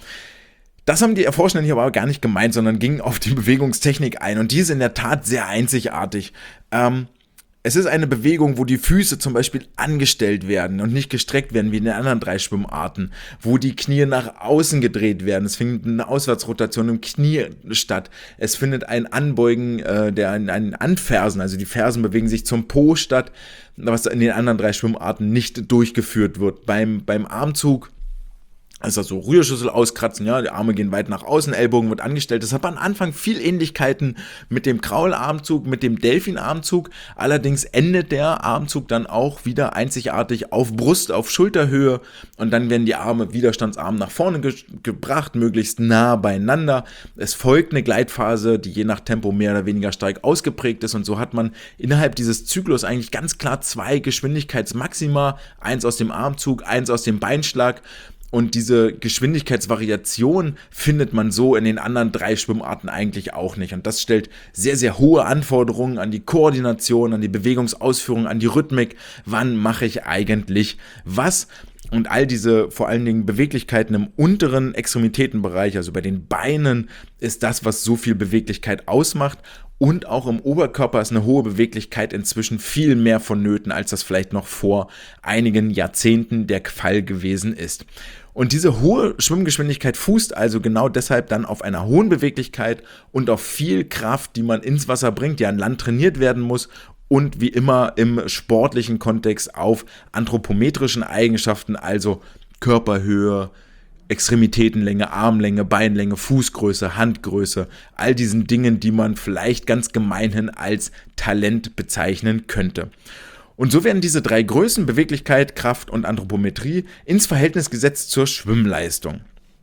Das haben die Erforschenden hier aber gar nicht gemeint, sondern gingen auf die Bewegungstechnik ein und die ist in der Tat sehr einzigartig. Ähm, es ist eine Bewegung, wo die Füße zum Beispiel angestellt werden und nicht gestreckt werden wie in den anderen drei Schwimmarten, wo die Knie nach außen gedreht werden. Es findet eine Auswärtsrotation im Knie statt. Es findet ein Anbeugen, äh, der ein, ein Anfersen, also die Fersen bewegen sich zum Po statt, was in den anderen drei Schwimmarten nicht durchgeführt wird. Beim, beim Armzug, also so Rührschüssel auskratzen, ja, die Arme gehen weit nach außen, Ellbogen wird angestellt. Das hat am Anfang viel Ähnlichkeiten mit dem Kraularmzug, mit dem Delfinarmzug. Allerdings endet der Armzug dann auch wieder einzigartig auf Brust, auf Schulterhöhe und dann werden die Arme widerstandsarm nach vorne ge- gebracht, möglichst nah beieinander. Es folgt eine Gleitphase, die je nach Tempo mehr oder weniger stark ausgeprägt ist und so hat man innerhalb dieses Zyklus eigentlich ganz klar zwei Geschwindigkeitsmaxima, eins aus dem Armzug, eins aus dem Beinschlag. Und diese Geschwindigkeitsvariation findet man so in den anderen drei Schwimmarten eigentlich auch nicht. Und das stellt sehr, sehr hohe Anforderungen an die Koordination, an die Bewegungsausführung, an die Rhythmik. Wann mache ich eigentlich was? Und all diese vor allen Dingen Beweglichkeiten im unteren Extremitätenbereich, also bei den Beinen, ist das, was so viel Beweglichkeit ausmacht. Und auch im Oberkörper ist eine hohe Beweglichkeit inzwischen viel mehr vonnöten, als das vielleicht noch vor einigen Jahrzehnten der Fall gewesen ist. Und diese hohe Schwimmgeschwindigkeit fußt also genau deshalb dann auf einer hohen Beweglichkeit und auf viel Kraft, die man ins Wasser bringt, die an Land trainiert werden muss und wie immer im sportlichen Kontext auf anthropometrischen Eigenschaften, also Körperhöhe, Extremitätenlänge, Armlänge, Beinlänge, Fußgröße, Handgröße, all diesen Dingen, die man vielleicht ganz gemeinhin als Talent bezeichnen könnte. Und so werden diese drei Größen, Beweglichkeit, Kraft und Anthropometrie, ins Verhältnis gesetzt zur Schwimmleistung.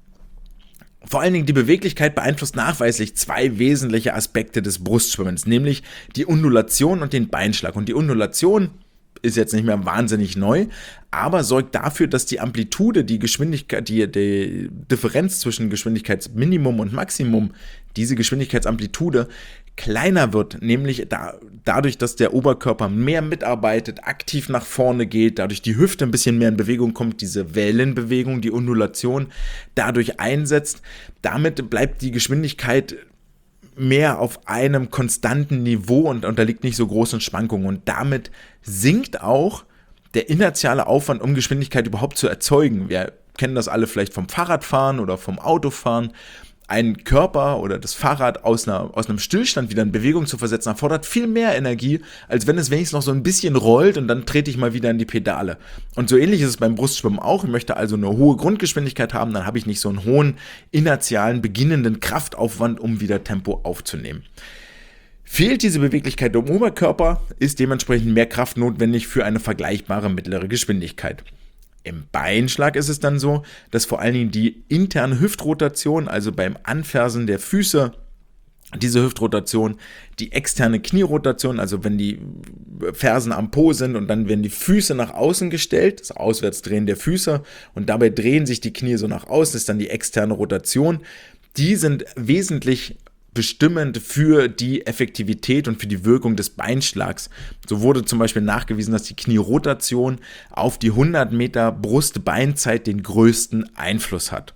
Vor allen Dingen die Beweglichkeit beeinflusst nachweislich zwei wesentliche Aspekte des Brustschwimmens, nämlich die Undulation und den Beinschlag. Und die Undulation ist jetzt nicht mehr wahnsinnig neu, aber sorgt dafür, dass die Amplitude, die Geschwindigkeit, die, die Differenz zwischen Geschwindigkeitsminimum und Maximum, diese Geschwindigkeitsamplitude kleiner wird, nämlich da, dadurch, dass der Oberkörper mehr mitarbeitet, aktiv nach vorne geht, dadurch die Hüfte ein bisschen mehr in Bewegung kommt, diese Wellenbewegung, die Undulation dadurch einsetzt. Damit bleibt die Geschwindigkeit mehr auf einem konstanten Niveau und unterliegt nicht so großen Schwankungen und damit sinkt auch der inertiale Aufwand, um Geschwindigkeit überhaupt zu erzeugen. Wir kennen das alle vielleicht vom Fahrradfahren oder vom Autofahren. Ein Körper oder das Fahrrad aus, einer, aus einem Stillstand wieder in Bewegung zu versetzen, erfordert viel mehr Energie, als wenn es wenigstens noch so ein bisschen rollt und dann trete ich mal wieder in die Pedale. Und so ähnlich ist es beim Brustschwimmen auch. Ich möchte also eine hohe Grundgeschwindigkeit haben, dann habe ich nicht so einen hohen inertialen, beginnenden Kraftaufwand, um wieder Tempo aufzunehmen. Fehlt diese Beweglichkeit im Oberkörper, ist dementsprechend mehr Kraft notwendig für eine vergleichbare mittlere Geschwindigkeit. Im Beinschlag ist es dann so, dass vor allen Dingen die interne Hüftrotation, also beim Anfersen der Füße, diese Hüftrotation, die externe Knierotation, also wenn die Fersen am Po sind und dann werden die Füße nach außen gestellt, das Auswärtsdrehen der Füße und dabei drehen sich die Knie so nach außen, ist dann die externe Rotation. Die sind wesentlich bestimmend für die Effektivität und für die Wirkung des Beinschlags. So wurde zum Beispiel nachgewiesen, dass die Knierotation auf die hundert Meter Brust-Beinzeit den größten Einfluss hat.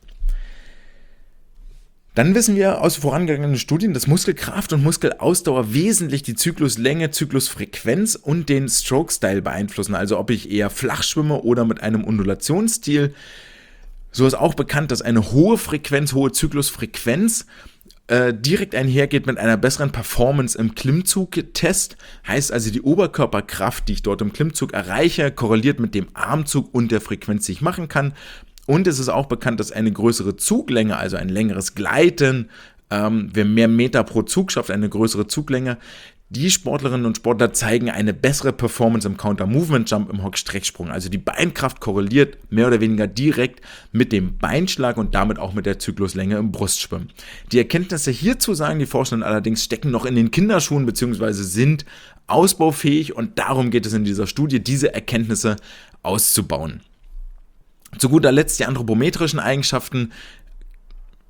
Dann wissen wir aus vorangegangenen Studien, dass Muskelkraft und Muskelausdauer wesentlich die Zykluslänge, Zyklusfrequenz und den Stroke-Style beeinflussen, also ob ich eher flach schwimme oder mit einem Undulationsstil. So ist auch bekannt, dass eine hohe Frequenz, hohe Zyklusfrequenz direkt einhergeht mit einer besseren Performance im Klimmzug-Test. Heißt also, die Oberkörperkraft, die ich dort im Klimmzug erreiche, korreliert mit dem Armzug und der Frequenz, die ich machen kann. Und es ist auch bekannt, dass eine größere Zuglänge, also ein längeres Gleiten, ähm, wer mehr Meter pro Zug schafft, eine größere Zuglänge, die Sportlerinnen und Sportler zeigen eine bessere Performance im Counter-Movement-Jump, im Hock-Strecksprung. Also die Beinkraft korreliert mehr oder weniger direkt mit dem Beinschlag und damit auch mit der Zykluslänge im Brustschwimmen. Die Erkenntnisse hierzu, sagen die Forschenden allerdings, stecken noch in den Kinderschuhen bzw. sind ausbaufähig und darum geht es in dieser Studie, diese Erkenntnisse auszubauen. Zu guter Letzt die anthropometrischen Eigenschaften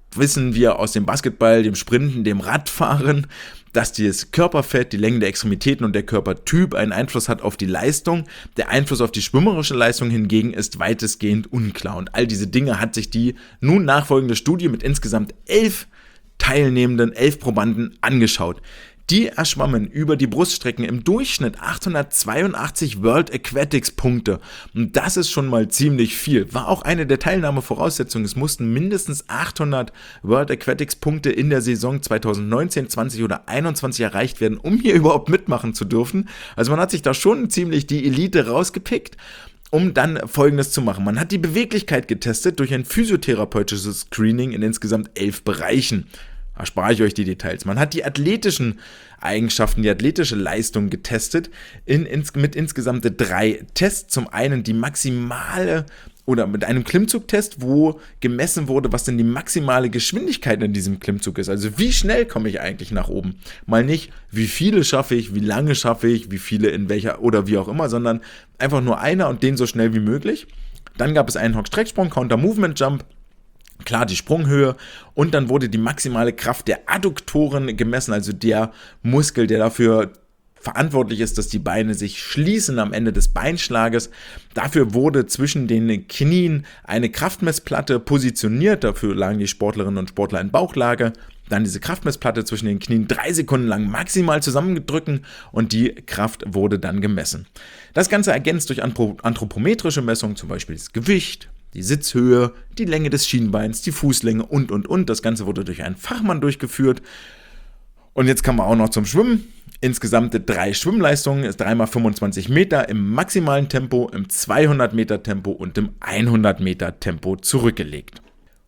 wissen wir aus dem Basketball, dem Sprinten, dem Radfahren, dass das Körperfett, die Länge der Extremitäten und der Körpertyp einen Einfluss hat auf die Leistung. Der Einfluss auf die schwimmerische Leistung hingegen ist weitestgehend unklar. Und all diese Dinge hat sich die nun nachfolgende Studie mit insgesamt elf Teilnehmenden, elf Probanden angeschaut. Die erschwammen über die Bruststrecken im Durchschnitt achthundertzweiundachtzig World Aquatics Punkte. Und das ist schon mal ziemlich viel. War auch eine der Teilnahmevoraussetzungen. Es mussten mindestens achthundert World Aquatics Punkte in der Saison zweitausendneunzehn, zwanzig oder einundzwanzig erreicht werden, um hier überhaupt mitmachen zu dürfen. Also man hat sich da schon ziemlich die Elite rausgepickt, um dann Folgendes zu machen. Man hat die Beweglichkeit getestet durch ein physiotherapeutisches Screening in insgesamt elf Bereichen. Da spare ich euch die Details. Man hat die athletischen Eigenschaften, die athletische Leistung getestet in, in, mit insgesamt drei Tests. Zum einen die maximale oder mit einem Klimmzugtest, wo gemessen wurde, was denn die maximale Geschwindigkeit in diesem Klimmzug ist. Also wie schnell komme ich eigentlich nach oben? Mal nicht, wie viele schaffe ich, wie lange schaffe ich, wie viele in welcher oder wie auch immer, sondern einfach nur einer und den so schnell wie möglich. Dann gab es einen Hock-Strecksprung, Counter-Movement-Jump. Klar, die Sprunghöhe und dann wurde die maximale Kraft der Adduktoren gemessen, also der Muskel, der dafür verantwortlich ist, dass die Beine sich schließen am Ende des Beinschlages. Dafür wurde zwischen den Knien eine Kraftmessplatte positioniert, dafür lagen die Sportlerinnen und Sportler in Bauchlage. Dann diese Kraftmessplatte zwischen den Knien drei Sekunden lang maximal zusammengedrückt und die Kraft wurde dann gemessen. Das Ganze ergänzt durch anthropometrische Messungen, zum Beispiel das Gewicht, die Sitzhöhe, die Länge des Schienbeins, die Fußlänge und, und, und. Das Ganze wurde durch einen Fachmann durchgeführt. Und jetzt kommen wir auch noch zum Schwimmen. Insgesamt drei Schwimmleistungen, ist drei mal fünfundzwanzig Meter im maximalen Tempo, im zweihundert Meter Tempo und im hundert Meter Tempo zurückgelegt.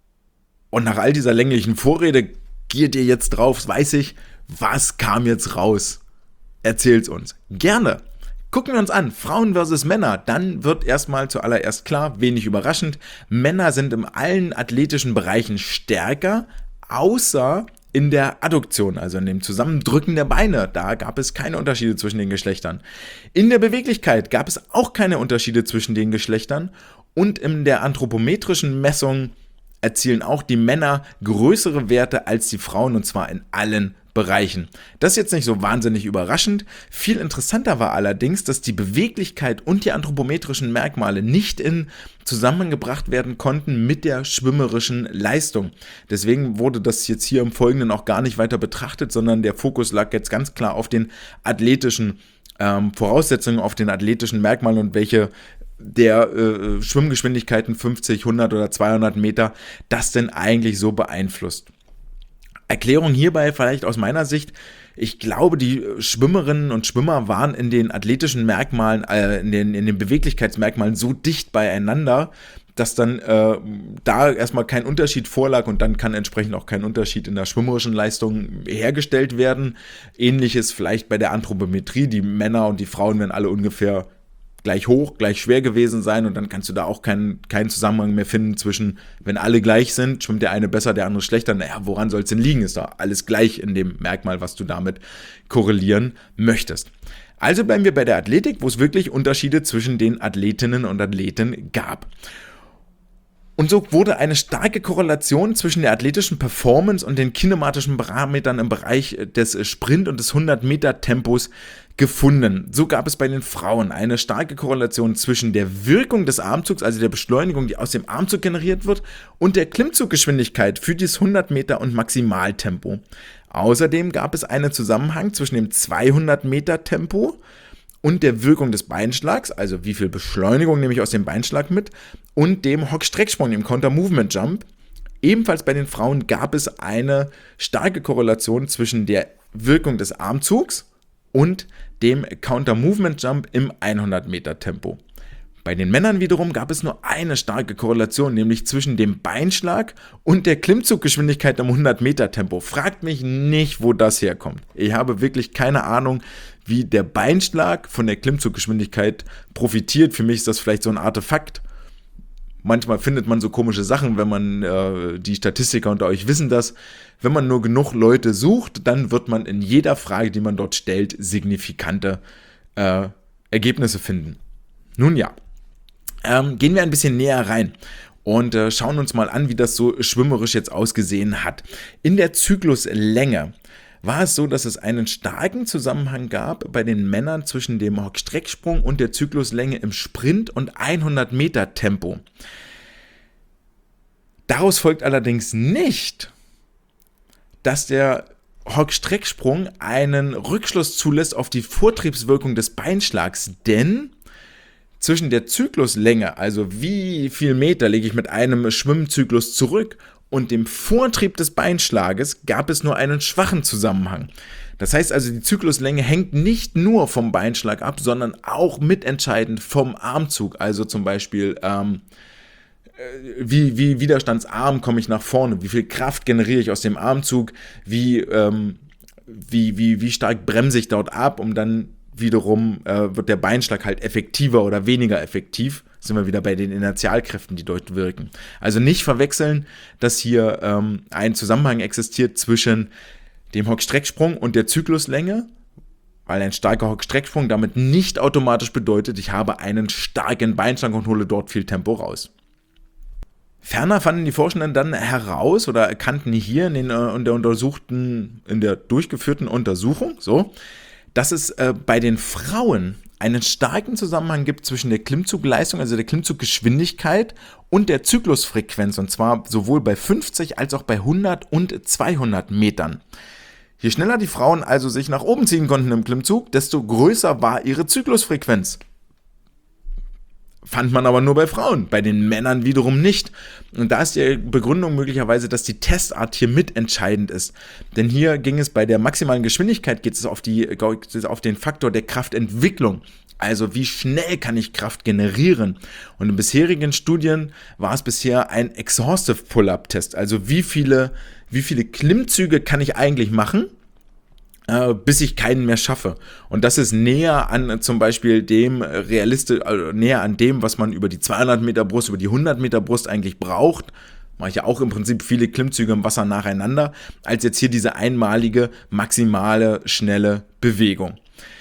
Und nach all dieser länglichen Vorrede geht ihr jetzt drauf, weiß ich, was kam jetzt raus? Erzählt's uns. Gerne. Gucken wir uns an, Frauen versus Männer, dann wird erstmal zuallererst klar, wenig überraschend, Männer sind in allen athletischen Bereichen stärker, außer in der Adduktion, also in dem Zusammendrücken der Beine. Da gab es keine Unterschiede zwischen den Geschlechtern. In der Beweglichkeit gab es auch keine Unterschiede zwischen den Geschlechtern und in der anthropometrischen Messung erzielen auch die Männer größere Werte als die Frauen und zwar in allen Bereichen. Das ist jetzt nicht so wahnsinnig überraschend. Viel interessanter war allerdings, dass die Beweglichkeit und die anthropometrischen Merkmale nicht in Zusammenhang gebracht werden konnten mit der schwimmerischen Leistung. Deswegen wurde das jetzt hier im Folgenden auch gar nicht weiter betrachtet, sondern der Fokus lag jetzt ganz klar auf den athletischen ähm, Voraussetzungen, auf den athletischen Merkmalen und welche der äh, Schwimmgeschwindigkeiten fünfzig, hundert oder zweihundert Meter das denn eigentlich so beeinflusst. Erklärung hierbei vielleicht aus meiner Sicht, ich glaube, die Schwimmerinnen und Schwimmer waren in den athletischen Merkmalen, äh, in, den, in den Beweglichkeitsmerkmalen so dicht beieinander, dass dann äh, da erstmal kein Unterschied vorlag und dann kann entsprechend auch kein Unterschied in der schwimmerischen Leistung hergestellt werden. Ähnliches vielleicht bei der Anthropometrie, die Männer und die Frauen werden alle ungefähr gleich hoch, gleich schwer gewesen sein und dann kannst du da auch keinen, keinen Zusammenhang mehr finden zwischen, wenn alle gleich sind, schwimmt der eine besser, der andere schlechter. Naja, woran soll es denn liegen? Ist da alles gleich in dem Merkmal, was du damit korrelieren möchtest. Also bleiben wir bei der Athletik, wo es wirklich Unterschiede zwischen den Athletinnen und Athleten gab. Und so wurde eine starke Korrelation zwischen der athletischen Performance und den kinematischen Parametern im Bereich des Sprint- und des hundert Meter Tempos gefunden. So gab es bei den Frauen eine starke Korrelation zwischen der Wirkung des Armzugs, also der Beschleunigung, die aus dem Armzug generiert wird, und der Klimmzuggeschwindigkeit für dieses hundert Meter und Maximaltempo. Außerdem gab es einen Zusammenhang zwischen dem zweihundert Meter Tempo und der Wirkung des Beinschlags, also wie viel Beschleunigung nehme ich aus dem Beinschlag mit, und dem Hock-Strecksprung, dem Counter-Movement-Jump. Ebenfalls bei den Frauen gab es eine starke Korrelation zwischen der Wirkung des Armzugs und dem Counter-Movement-Jump im hundert Meter Tempo. Bei den Männern wiederum gab es nur eine starke Korrelation, nämlich zwischen dem Beinschlag und der Klimmzuggeschwindigkeit im hundert Meter Tempo. Fragt mich nicht, wo das herkommt. Ich habe wirklich keine Ahnung, wie der Beinschlag von der Klimmzuggeschwindigkeit profitiert. Für mich ist das vielleicht so ein Artefakt. Manchmal findet man so komische Sachen, wenn man, äh, die Statistiker unter euch wissen das, wenn man nur genug Leute sucht, dann wird man in jeder Frage, die man dort stellt, signifikante äh, Ergebnisse finden. Nun ja, ähm, gehen wir ein bisschen näher rein. und äh, schauen uns mal an, wie das so schwimmerisch jetzt ausgesehen hat. In der Zykluslänge war es so, dass es einen starken Zusammenhang gab bei den Männern zwischen dem Hockstrecksprung und der Zykluslänge im Sprint und hundert Meter Tempo. Daraus folgt allerdings nicht, dass der Hockstrecksprung einen Rückschluss zulässt auf die Vortriebswirkung des Beinschlags, denn zwischen der Zykluslänge, also wie viel Meter lege ich mit einem Schwimmzyklus zurück, und dem Vortrieb des Beinschlages gab es nur einen schwachen Zusammenhang. Das heißt also, die Zykluslänge hängt nicht nur vom Beinschlag ab, sondern auch mitentscheidend vom Armzug. Also zum Beispiel, ähm, wie, wie widerstandsarm komme ich nach vorne, wie viel Kraft generiere ich aus dem Armzug, wie, ähm, wie, wie, wie stark bremse ich dort ab, um dann wiederum äh, wird der Beinschlag halt effektiver oder weniger effektiv. Sind wir wieder bei den Inertialkräften, die dort wirken. Also nicht verwechseln, dass hier ähm, ein Zusammenhang existiert zwischen dem Hockstrecksprung und der Zykluslänge, weil ein starker Hockstrecksprung damit nicht automatisch bedeutet, ich habe einen starken Beinschlag und hole dort viel Tempo raus. Ferner fanden die Forschenden dann heraus oder erkannten hier in, den, äh, in der untersuchten, in der durchgeführten Untersuchung, so, dass es äh, bei den Frauen einen starken Zusammenhang gibt zwischen der Klimmzugleistung, also der Klimmzuggeschwindigkeit und der Zyklusfrequenz, und zwar sowohl bei fünfzig als auch bei hundert und zweihundert Metern. Je schneller die Frauen also sich nach oben ziehen konnten im Klimmzug, desto größer war ihre Zyklusfrequenz. Fand man aber nur bei Frauen, bei den Männern wiederum nicht. Und da ist die Begründung möglicherweise, dass die Testart hier mitentscheidend ist. Denn hier ging es bei der maximalen Geschwindigkeit, geht es auf, die, geht es auf den Faktor der Kraftentwicklung. Also wie schnell kann ich Kraft generieren? Und in bisherigen Studien war es bisher ein Exhaustive Pull-Up-Test. Also wie viele, wie viele Klimmzüge kann ich eigentlich machen, bis ich keinen mehr schaffe. Und das ist näher an zum Beispiel dem realistisch, also näher an dem, was man über die zweihundert Meter Brust, über die hundert Meter Brust eigentlich braucht. Mache ich ja auch im Prinzip viele Klimmzüge im Wasser nacheinander, als jetzt hier diese einmalige, maximale, schnelle Bewegung.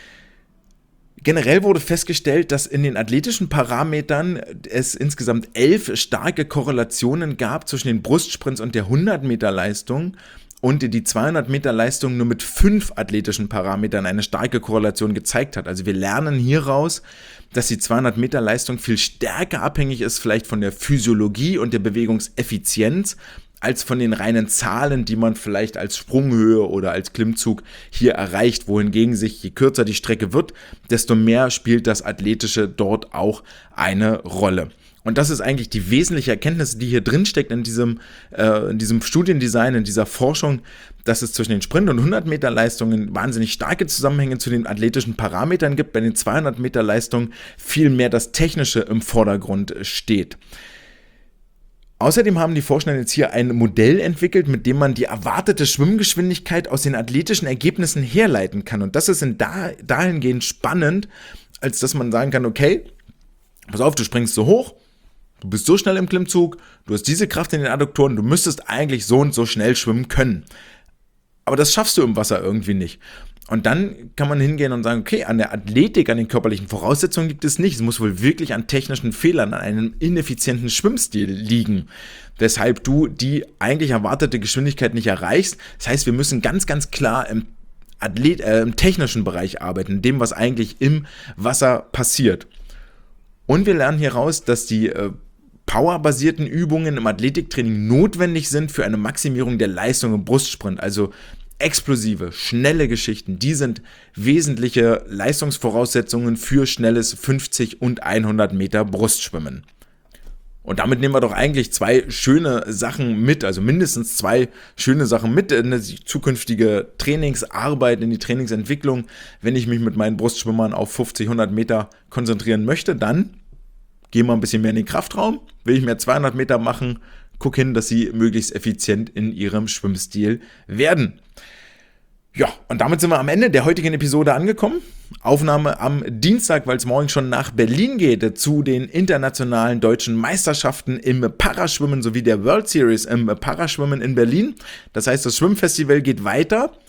Generell wurde festgestellt, dass in den athletischen Parametern es insgesamt elf starke Korrelationen gab zwischen den Brustsprints und der hundert Meter Leistung. Und die zweihundert Meter Leistung nur mit fünf athletischen Parametern eine starke Korrelation gezeigt hat. Also wir lernen hieraus, dass die zweihundert Meter Leistung viel stärker abhängig ist, vielleicht von der Physiologie und der Bewegungseffizienz, als von den reinen Zahlen, die man vielleicht als Sprunghöhe oder als Klimmzug hier erreicht. Wohingegen sich, je kürzer die Strecke wird, desto mehr spielt das Athletische dort auch eine Rolle. Und das ist eigentlich die wesentliche Erkenntnis, die hier drin steckt in diesem, äh, in diesem Studiendesign, in dieser Forschung, dass es zwischen den Sprint- und hundert Meter Leistungen wahnsinnig starke Zusammenhänge zu den athletischen Parametern gibt, bei den zweihundert Meter Leistungen viel mehr das Technische im Vordergrund steht. Außerdem haben die Forscher jetzt hier ein Modell entwickelt, mit dem man die erwartete Schwimmgeschwindigkeit aus den athletischen Ergebnissen herleiten kann. Und das ist in da, dahingehend spannend, als dass man sagen kann, okay, pass auf, du springst so hoch, du bist so schnell im Klimmzug, du hast diese Kraft in den Adduktoren, du müsstest eigentlich so und so schnell schwimmen können. Aber das schaffst du im Wasser irgendwie nicht. Und dann kann man hingehen und sagen, okay, an der Athletik, an den körperlichen Voraussetzungen liegt es nicht. Es muss wohl wirklich an technischen Fehlern, an einem ineffizienten Schwimmstil liegen, weshalb du die eigentlich erwartete Geschwindigkeit nicht erreichst. Das heißt, wir müssen ganz, ganz klar im, Athlet, äh, im technischen Bereich arbeiten, dem, was eigentlich im Wasser passiert. Und wir lernen hier raus, dass die äh, powerbasierten Übungen im Athletiktraining notwendig sind für eine Maximierung der Leistung im Brustsprint. Also explosive, schnelle Geschichten, die sind wesentliche Leistungsvoraussetzungen für schnelles fünfzig und hundert Meter Brustschwimmen. Und damit nehmen wir doch eigentlich zwei schöne Sachen mit, also mindestens zwei schöne Sachen mit in die zukünftige Trainingsarbeit, in die Trainingsentwicklung. Wenn ich mich mit meinen Brustschwimmern auf fünfzig, hundert Meter konzentrieren möchte, dann gehen wir ein bisschen mehr in den Kraftraum. Will ich mehr zweihundert Meter machen, guck hin, dass sie möglichst effizient in ihrem Schwimmstil werden. Ja, und damit sind wir am Ende der heutigen Episode angekommen. Aufnahme am Dienstag, weil es morgen schon nach Berlin geht, zu den internationalen deutschen Meisterschaften im Paraschwimmen sowie der World Series im Paraschwimmen in Berlin. Das heißt, das Schwimmfestival geht weiter.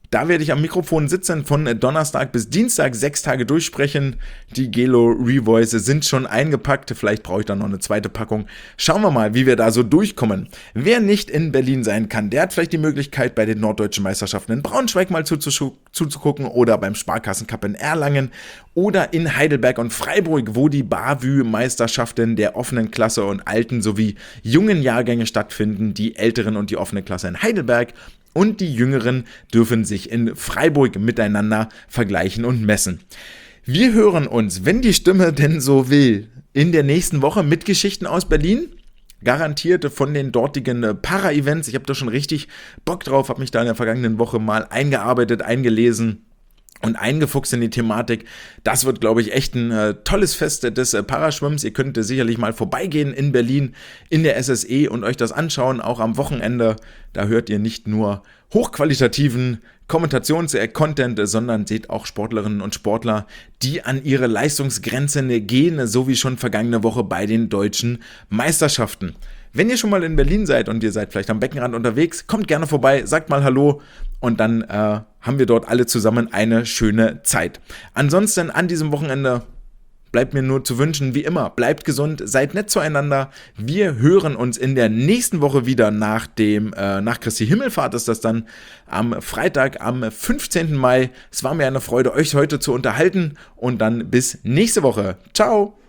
Da werde ich am Mikrofon sitzen, von Donnerstag bis Dienstag sechs Tage durchsprechen. Die Gelo Revoice sind schon eingepackt, vielleicht brauche ich dann noch eine zweite Packung. Schauen wir mal, wie wir da so durchkommen. Wer nicht in Berlin sein kann, der hat vielleicht die Möglichkeit, bei den norddeutschen Meisterschaften in Braunschweig mal zuzugucken oder beim Sparkassencup in Erlangen oder in Heidelberg und Freiburg, wo die Bavü-Meisterschaften der offenen Klasse und alten sowie jungen Jahrgänge stattfinden, die älteren und die offene Klasse in Heidelberg. Und die Jüngeren dürfen sich in Freiburg miteinander vergleichen und messen. Wir hören uns, wenn die Stimme denn so will, in der nächsten Woche mit Geschichten aus Berlin. Garantiert von den dortigen Para-Events. Ich habe da schon richtig Bock drauf, habe mich da in der vergangenen Woche mal eingearbeitet, eingelesen und eingefuchst in die Thematik. Das wird, glaube ich, echt ein äh, tolles Fest des äh, Paraschwimmens. Ihr könnt äh, sicherlich mal vorbeigehen in Berlin in der S S E und euch das anschauen, auch am Wochenende. Da hört ihr nicht nur hochqualitativen Kommentations-Content, sondern seht auch Sportlerinnen und Sportler, die an ihre Leistungsgrenzen gehen, so wie schon vergangene Woche bei den deutschen Meisterschaften. Wenn ihr schon mal in Berlin seid und ihr seid vielleicht am Beckenrand unterwegs, kommt gerne vorbei, sagt mal Hallo und dann äh, haben wir dort alle zusammen eine schöne Zeit. Ansonsten an diesem Wochenende bleibt mir nur zu wünschen, wie immer, bleibt gesund, seid nett zueinander. Wir hören uns in der nächsten Woche wieder nach dem, äh, nach Christi Himmelfahrt ist das dann am Freitag, am fünfzehnten Mai. Es war mir eine Freude, euch heute zu unterhalten und dann bis nächste Woche. Ciao!